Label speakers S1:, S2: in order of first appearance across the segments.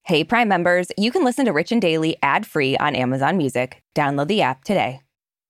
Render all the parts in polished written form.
S1: Hey, Prime members, you can listen to Rich and Daily ad-free on Amazon Music. Download the app today.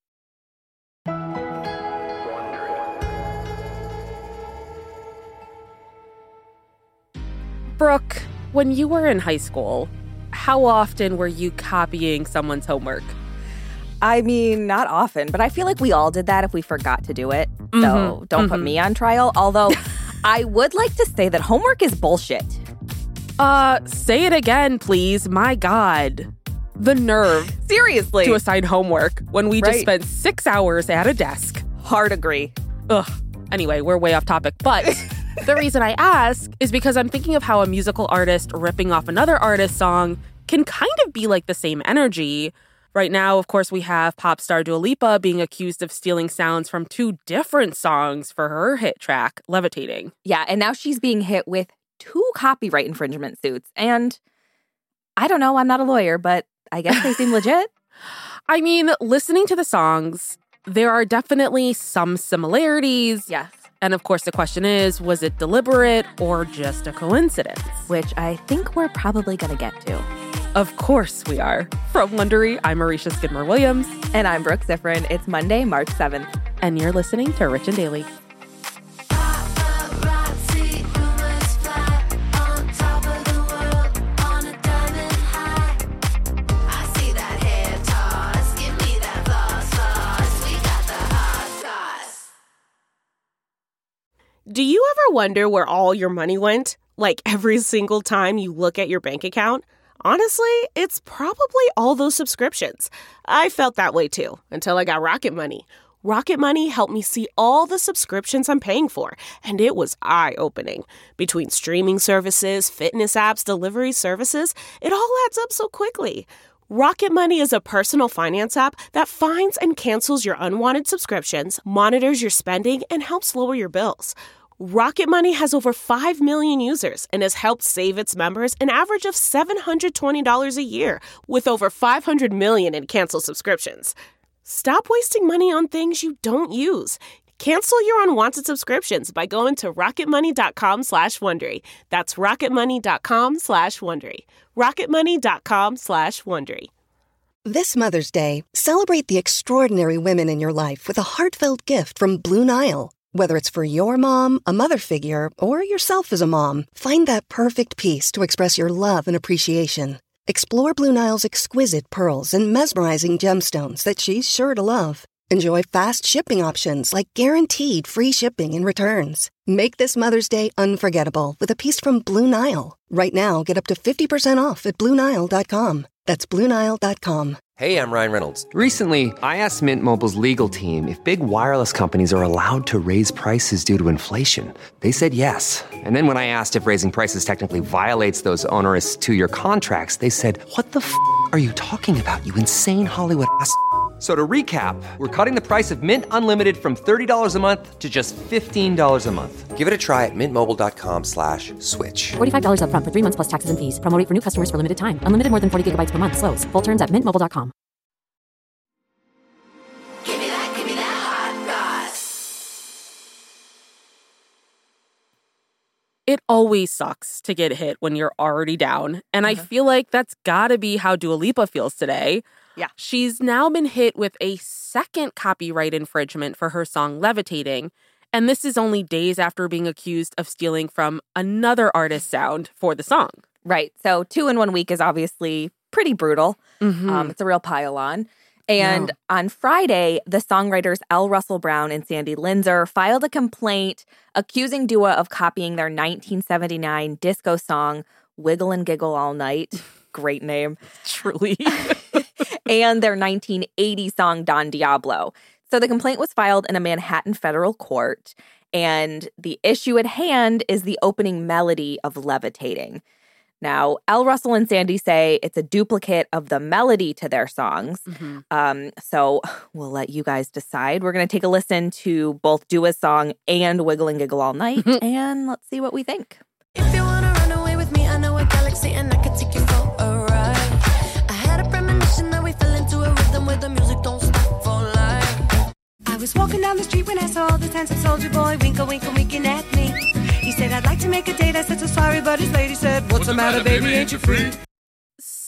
S2: Brooke, when you were in high school, how often were you copying someone's homework?
S1: I mean, not often, but I feel like we all did that if we forgot to do it. So don't put me on trial. Although I would like to say that homework is bullshit.
S2: Say it again, please. My God. The nerve.
S1: Seriously.
S2: To assign homework when we just spent 6 hours at a desk.
S1: Hard agree.
S2: Ugh. Anyway, we're way off topic, but the reason I ask is because I'm thinking of how a musical artist ripping off another artist's song can kind of be like the same energy. Right now, of course, we have pop star Dua Lipa being accused of stealing sounds from 2 different songs for her hit track, Levitating.
S1: Yeah, and now she's being hit with 2 copyright infringement suits. And I don't know, I'm not a lawyer, but I guess they seem legit.
S2: I mean, listening to the songs, there are definitely some similarities.
S1: Yes.
S2: And of course, the question is, was it deliberate or just a coincidence?
S1: Which I think we're probably going to get to.
S2: Of course we are. From Wondery, I'm Marisha Skidmore-Williams.
S1: And I'm Brooke Ziffrin. It's Monday, March 7th.
S2: And you're listening to Rich and Daily.
S3: Do you ever wonder where all your money went? Like every single time you look at your bank account? Honestly, it's probably all those subscriptions. I felt that way too, until I got Rocket Money. Rocket Money helped me see all the subscriptions I'm paying for, and it was eye-opening. Between streaming services, fitness apps, delivery services, it all adds up so quickly. Rocket Money is a personal finance app that finds and cancels your unwanted subscriptions, monitors your spending, and helps lower your bills. Rocket Money has over 5 million users and has helped save its members an average of $720 a year, with over 500 million in canceled subscriptions. Stop wasting money on things you don't use. Cancel your unwanted subscriptions by going to rocketmoney.com/Wondery. That's rocketmoney.com/Wondery. rocketmoney.com/Wondery.
S4: This Mother's Day, celebrate the extraordinary women in your life with a heartfelt gift from Blue Nile. Whether it's for your mom, a mother figure, or yourself as a mom, find that perfect piece to express your love and appreciation. Explore Blue Nile's exquisite pearls and mesmerizing gemstones that she's sure to love. Enjoy fast shipping options like guaranteed free shipping and returns. Make this Mother's Day unforgettable with a piece from Blue Nile. Right now, get up to 50% off at BlueNile.com. That's BlueNile.com.
S5: Hey, I'm Ryan Reynolds. Recently, I asked Mint Mobile's legal team if big wireless companies are allowed to raise prices due to inflation. They said yes. And then when I asked if raising prices technically violates those onerous 2-year contracts, they said, "What the f*** are you talking about, you insane Hollywood ass?" So to recap, we're cutting the price of Mint Unlimited from $30 a month to just $15 a month. Give it a try at mintmobile.com/switch.
S6: $45 up front for 3 months plus taxes and fees. Promo rate for new customers for limited time. Unlimited more than 40 gigabytes per month. Slows full terms at mintmobile.com.
S7: Give me that hot sauce.
S2: It always sucks to get hit when you're already down. And I feel like that's gotta be how Dua Lipa feels today.
S1: Yeah.
S2: She's now been hit with a second copyright infringement for her song Levitating. And this is only days after being accused of stealing from another artist's sound for the song.
S1: Right. So 2 in 1 week is obviously pretty brutal. It's a real pile-on. And on Friday, the songwriters L. Russell Brown and Sandy Linzer filed a complaint accusing Dua of copying their 1979 disco song, Wiggle and Giggle All Night. Great name.
S2: Truly.
S1: And their 1980 song, Don Diablo. So the complaint was filed in a Manhattan federal court. And the issue at hand is the opening melody of Levitating. Now, L. Russell and Sandy say it's a duplicate of the melody to their songs. So we'll let you guys decide. We're going to take a listen to both Dua's song and Wiggle and Giggle All Night, and let's see what we think.
S7: If you wanna run away with me, I know a galaxy and I can take you for a ride. I had a premonition that we fell into a rhythm where the music don't stop for life. I was walking down the street when I saw all the handsome soldier boy winkle, winkle, winking at me. He said, I'd like to make a date. I said, so sorry, but his lady said, what's the matter, baby, ain't you free?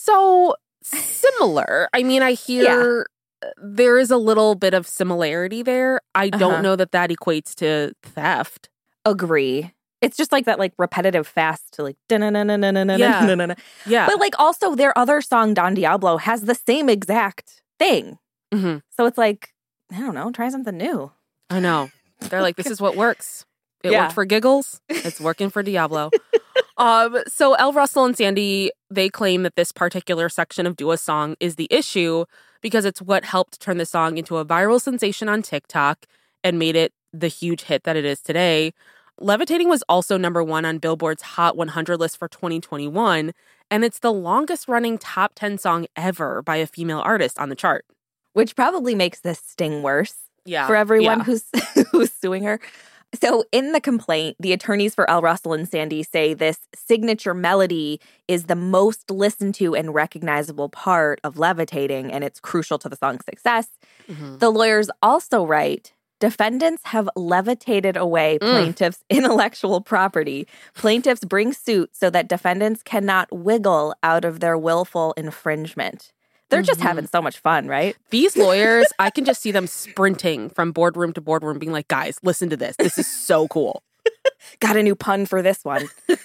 S2: So similar. I mean, I hear there is a little bit of similarity there. I don't know that that equates to theft.
S1: Agree. It's just like that, like repetitive fast to like da-na-na-na-na-na-na-na-na.
S2: Yeah.
S1: But like also their other song, Don Diablo, has the same exact thing.
S2: Mm-hmm.
S1: So it's like, I don't know, try something new.
S2: I know. They're like, this is what works. It
S1: Yeah.
S2: worked for Giggles. It's working for Diablo. So Elle Russell and Sandy, they claim that this particular section of Dua's song is the issue because it's what helped turn the song into a viral sensation on TikTok and made it the huge hit that it is today. Levitating was also number 1 on Billboard's Hot 100 list for 2021, and it's the longest-running top 10 song ever by a female artist on the chart.
S1: Which probably makes this sting worse for everyone who's suing her. So in the complaint, the attorneys for Elle Russell and Sandy say this signature melody is the most listened to and recognizable part of Levitating, and it's crucial to the song's success. The lawyers also write, defendants have levitated away plaintiffs' intellectual property. Plaintiffs bring suit so that defendants cannot wiggle out of their willful infringement. They're just having so much fun, right?
S2: These lawyers, I can just see them sprinting from boardroom to boardroom being like, guys, listen to this. This is so cool.
S1: Got a new pun for this one.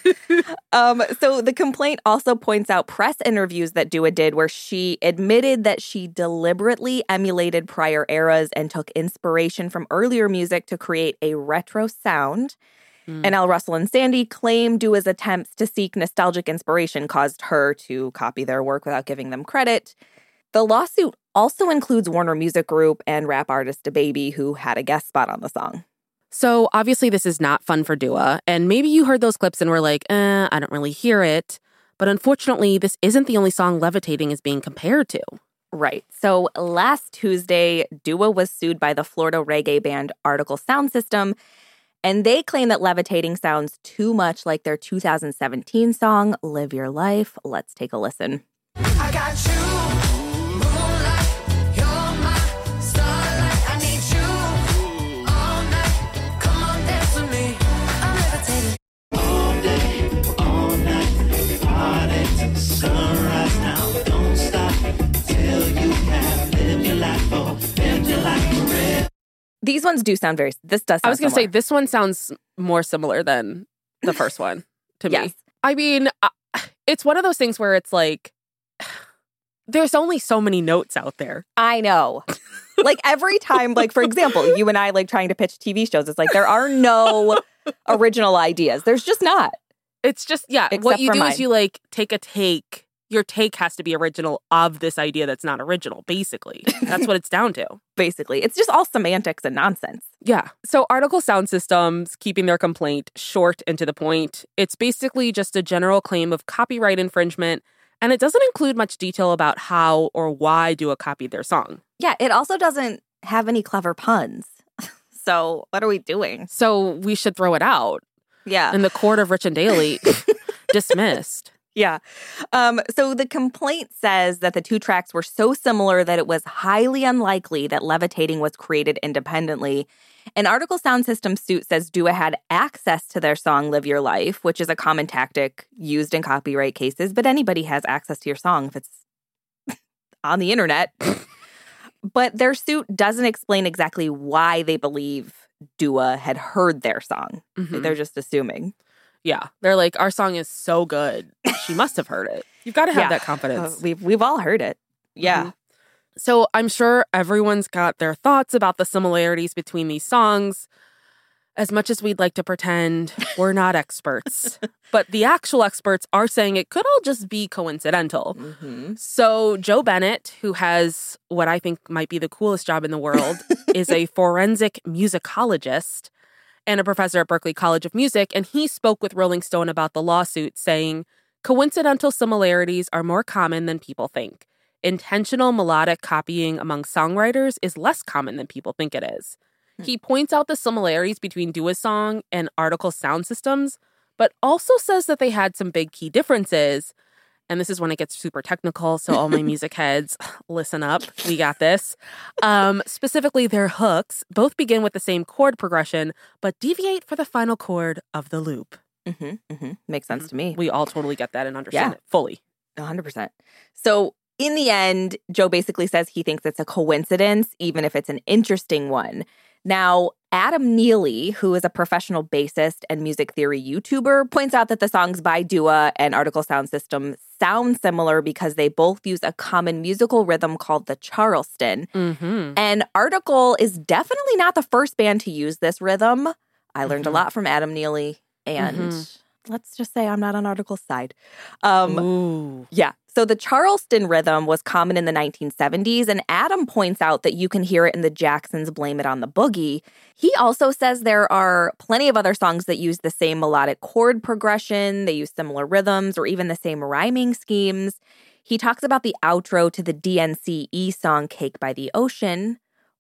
S1: So the complaint also points out press interviews that Dua did where she admitted that she deliberately emulated prior eras and took inspiration from earlier music to create a retro sound. And Elle Russell and Sandy claim Dua's attempts to seek nostalgic inspiration caused her to copy their work without giving them credit. The lawsuit also includes Warner Music Group and rap artist DaBaby, who had a guest spot on the song.
S2: So obviously this is not fun for Dua, and maybe you heard those clips and were like, I don't really hear it. But unfortunately, this isn't the only song Levitating is being compared to.
S1: Right. So last Tuesday, Dua was sued by the Florida reggae band Article Sound System, and they claim that Levitating sounds too much like their 2017 song, Live Your Life. Let's take a listen.
S7: I got you, moonlight, you're my starlight. I need you all night. Come on, dance with me. I'm levitating.
S8: All day, all night, party to sunrise now. Don't stop till you have lived your life, lived your life forever.
S1: These ones do sound very, this does sound
S2: I was going to say,
S1: similar.
S2: this one sounds more similar than the first one to me.
S1: Yes.
S2: I mean, it's one of those things where it's like, there's only so many notes out there.
S1: I know. Like every time, like for example, you and I like trying to pitch TV shows, it's like there are no original ideas. There's just not.
S2: It's just, yeah,
S1: Except
S2: what you
S1: for
S2: do
S1: mine.
S2: is you like take a take. Your take has to be original of this idea that's not original, basically. That's what it's down to.
S1: Basically, it's just all semantics and nonsense.
S2: Yeah. So Article Sound Systems keeping their complaint short and to the point. It's basically just a general claim of copyright infringement, and it doesn't include much detail about how or why Dua copied their song.
S1: Yeah, it also doesn't have any clever puns. So what are we doing?
S2: So we should throw it out.
S1: Yeah.
S2: In the court of Rich and Daly, dismissed.
S1: Yeah. So the complaint says that the two tracks were so similar that it was highly unlikely that Levitating was created independently. An Article Sound System suit says Dua had access to their song Live Your Life, which is a common tactic used in copyright cases, but anybody has access to your song if it's on the internet. But their suit doesn't explain exactly why they believe Dua had heard their song.
S2: Mhm.
S1: They're just assuming.
S2: Yeah. They're like, our song is so good. She must have heard it. You've got to have
S1: Yeah.
S2: that confidence.
S1: We've all heard it. Yeah.
S2: So I'm sure everyone's got their thoughts about the similarities between these songs. As much as we'd like to pretend we're not experts. But the actual experts are saying it could all just be coincidental.
S1: Mm-hmm.
S2: So Joe Bennett, who has what I think might be the coolest job in the world, is a forensic musicologist and a professor at Berklee College of Music. And he spoke with Rolling Stone about the lawsuit, saying, coincidental similarities are more common than people think. Intentional melodic copying among songwriters is less common than people think it is. He points out the similarities between Dua's song and Article Sound Systems, but also says that they had some big key differences. And this is when it gets super technical, so all my music heads, listen up. We got this. Specifically, their hooks both begin with the same chord progression, but deviate for the final chord of the loop.
S1: Makes sense to me.
S2: We all totally get that and understand
S1: Yeah.
S2: it fully.
S1: 100%. So in the end, Joe basically says he thinks it's a coincidence, even if it's an interesting one. Now, Adam Neely, who is a professional bassist and music theory YouTuber, points out that the songs by Dua and Article Sound System sound similar because they both use a common musical rhythm called the Charleston. And Article is definitely not the first band to use this rhythm. I learned a lot from Adam Neely, and let's just say I'm not on Article's side. Yeah. So the Charleston rhythm was common in the 1970s, and Adam points out that you can hear it in the Jacksons' Blame It on the Boogie. He also says there are plenty of other songs that use the same melodic chord progression, they use similar rhythms, or even the same rhyming schemes. He talks about the outro to the DNCE song Cake by the Ocean,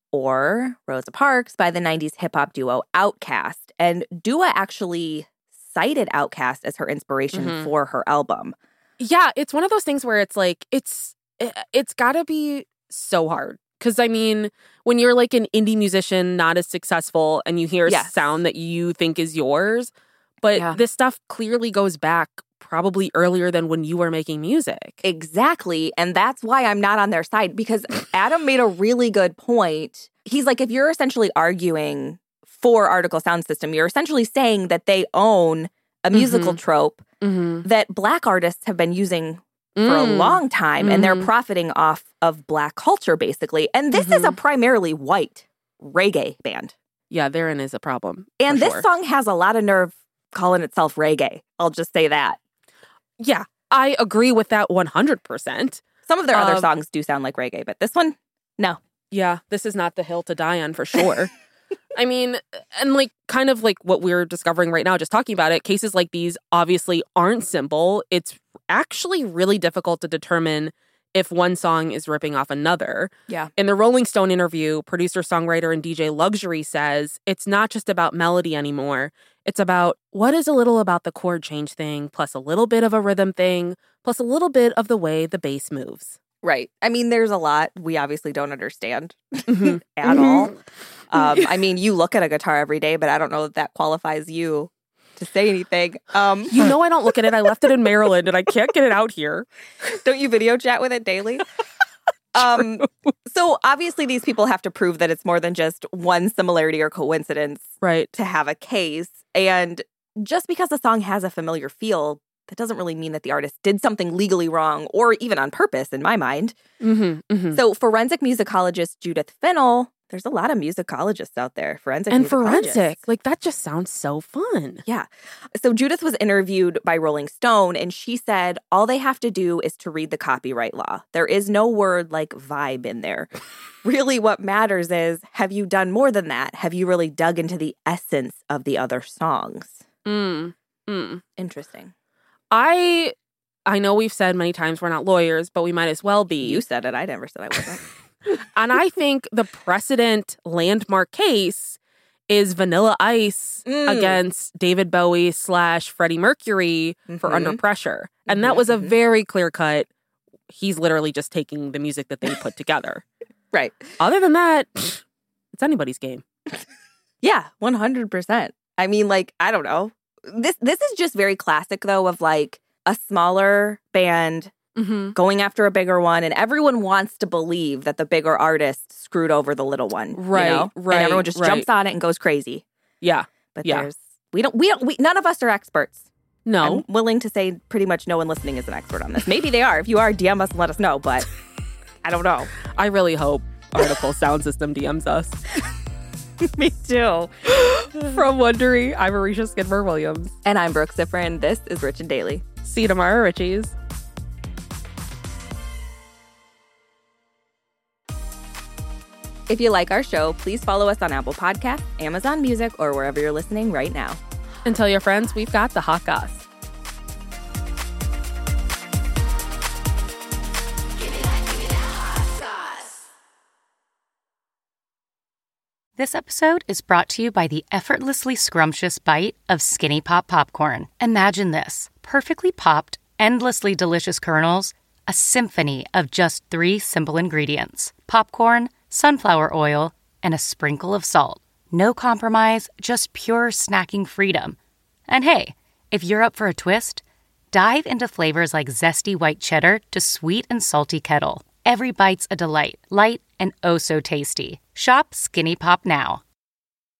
S1: or Rosa Parks by the 90s hip-hop duo Outkast. And Dua actually cited Outkast as her inspiration for her album.
S2: Yeah, it's one of those things where it's like, it's got to be so hard. Because, I mean, when you're like an indie musician, not as successful, and you hear a sound that you think is yours, but this stuff clearly goes back probably earlier than when you were making music.
S1: Exactly. And that's why I'm not on their side, because Adam made a really good point. He's like, if you're essentially arguing for Article Sound System, you're essentially saying that they own a musical trope that Black artists have been using for a long time, and they're profiting off of Black culture, basically. And this is a primarily white reggae band.
S2: Yeah, therein is a problem.
S1: And this song has a lot of nerve calling itself reggae. I'll just say that.
S2: Yeah, I agree with that 100%.
S1: Some of their other songs do sound like reggae, but this one, no.
S2: Yeah, this is not the hill to die on for sure. I mean, and like kind of like what we're discovering right now, just talking about it, cases like these obviously aren't simple. It's actually really difficult to determine if one song is ripping off another.
S1: Yeah.
S2: In the Rolling Stone interview, producer, songwriter, and DJ Luxury says it's not just about melody anymore. It's about what is a little about the chord change thing, plus a little bit of a rhythm thing, plus a little bit of the way the bass moves.
S1: Right. I mean, there's a lot we obviously don't understand at all. I mean, you look at a guitar every day, but I don't know that qualifies you to say anything.
S2: You know I don't look at it. I left it in Maryland, and I can't get it out here.
S1: Don't you video chat with it daily? So obviously these people have to prove that it's more than just one similarity or coincidence to have a case. And just because a song has a familiar feel, that doesn't really mean that the artist did something legally wrong or even on purpose, in my mind. So forensic musicologist Judith Finnell, there's a lot of musicologists out there.
S2: Forensic, like that just sounds so fun.
S1: Yeah. So Judith was interviewed by Rolling Stone, and she said all they have to do is to read the copyright law. There is no word like vibe in there. Really what matters is, have you done more than that? Have you really dug into the essence of the other songs? Interesting.
S2: I know we've said many times we're not lawyers, but we might as well be.
S1: You said it. I never said I wasn't.
S2: And I think the precedent landmark case is Vanilla Ice against David Bowie / Freddie Mercury for Under Pressure. And that was a very clear cut. He's literally just taking the music that they put together.
S1: Right.
S2: Other than that, it's anybody's game.
S1: Yeah, 100%. I mean, like, I don't know. This is just very classic, though, of like a smaller band going after a bigger one, and everyone wants to believe that the bigger artist screwed over the little one.
S2: Right,
S1: you know?
S2: right.
S1: And everyone just jumps on it and goes crazy.
S2: Yeah.
S1: But we none of us are experts.
S2: No.
S1: I'm willing to say pretty much no one listening is an expert on this. Maybe they are. If you are, DM us and let us know, but I don't know.
S2: I really hope Article Sound System DMs us.
S1: Me too.
S2: From Wondery, I'm Arisha Skidmore-Williams.
S1: And I'm Brooke Siffrin. This is Rich and Daily.
S2: See you tomorrow, Richies.
S1: If you like our show, please follow us on Apple Podcasts, Amazon Music, or wherever you're listening right now.
S2: And tell your friends we've got the hot goss.
S9: This episode is brought to you by the effortlessly scrumptious bite of Skinny Pop Popcorn. Imagine this: perfectly popped, endlessly delicious kernels, a symphony of just 3 simple ingredients: popcorn, sunflower oil, and a sprinkle of salt. No compromise, just pure snacking freedom. And hey, if you're up for a twist, Dive into flavors like zesty white cheddar to sweet and salty kettle. Every bite's a delight, light and oh so tasty. Shop Skinny Pop now.